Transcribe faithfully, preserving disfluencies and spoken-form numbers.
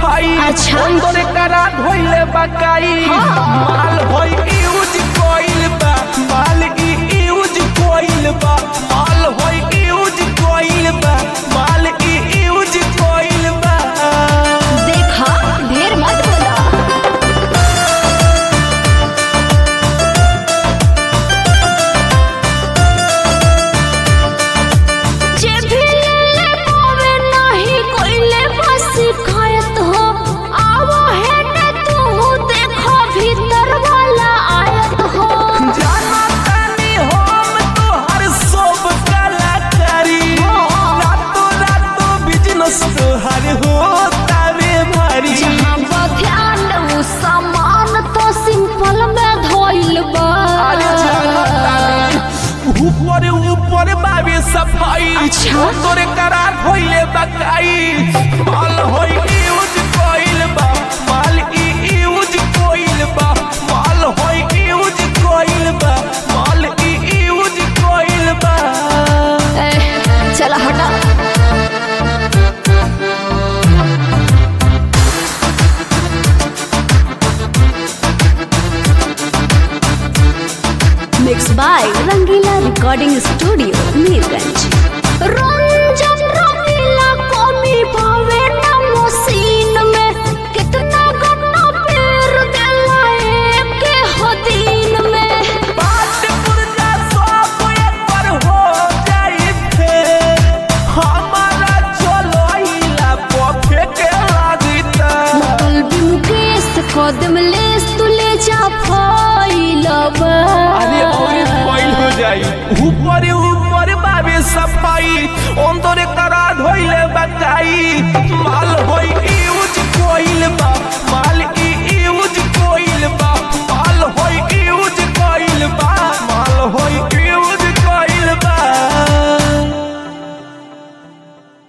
सफाई अच्छा। अंदर करा धोइले बकाई माल होई यूज कोइल बा माल ई यूज कोइल बा माल होई यूज कोइल बा माल ई यूज कोइल बा। देखा ढेर मत बोला। जे भी ले पावे नहीं कोइले बस खायत हो आवो है ने तू देखो भीतर वाला आयत हो। जाना तानी हम तो हर सब कलाकारी रातों रातों बिजनेस तो हर होता रे भारी जहाँ बध्यान वो सामान तो सिंपल में धोइल बा। ऊपर ऊपर बाबे सफाई अच्छा। तोरे करा धोइले बकाई माल होई यूज कोइल बा माल ई यूज कोइल बा माल होई यूज कोइल बा माल ई यूज कोइल बा। ए, चला हटा। Mix by Rangila recording studio Mirganj. Ranjan Rangila कमी पावे ना मशीन में कितना गन्ना पेर देला एक हो दिन में। बात पुरजा सब एक बार हो जाई थे हमारा चलोइला पफे के लागिता मतलब मुकेश कदम लेस तू ले जा फैलबा। अरे और कोइल हो जाई ऊपर ऊपर बाबे सफाई अंदर करा धोइले बकाई माल होई यूज कोइल बा